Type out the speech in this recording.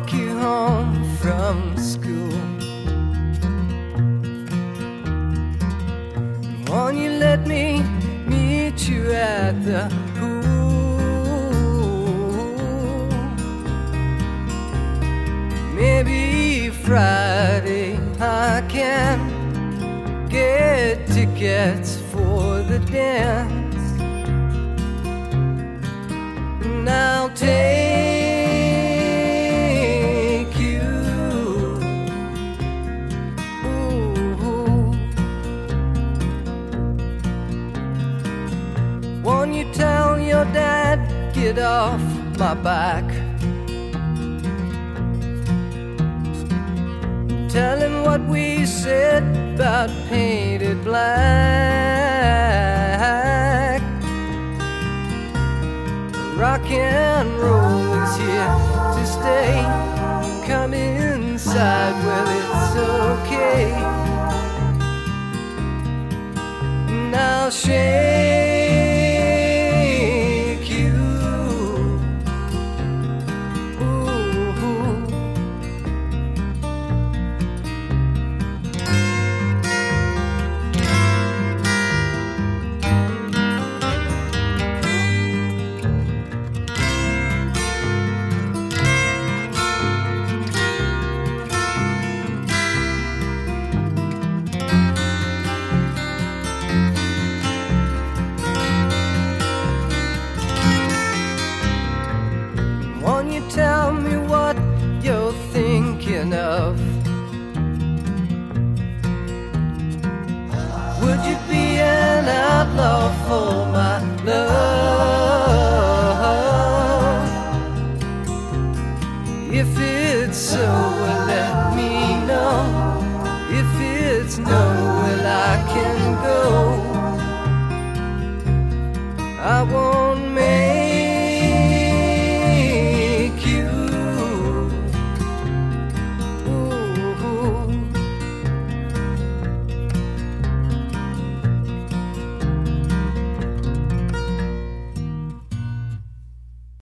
walk you home from school. Won't you let me meet you at the pool? Maybe Friday I can get tickets for the dance. And I'll take you. Ooh. Won't you tell your dad, get off my back? Tell him what we said about painted black. Rock and roll is here to stay. Come inside, well, it's okay. And I'll shake you. Ooh. Won't you tell me what you're thinking of? Would you be an outlaw for my love? If it's so, well, let me know. If it's no, well, I can go. I won't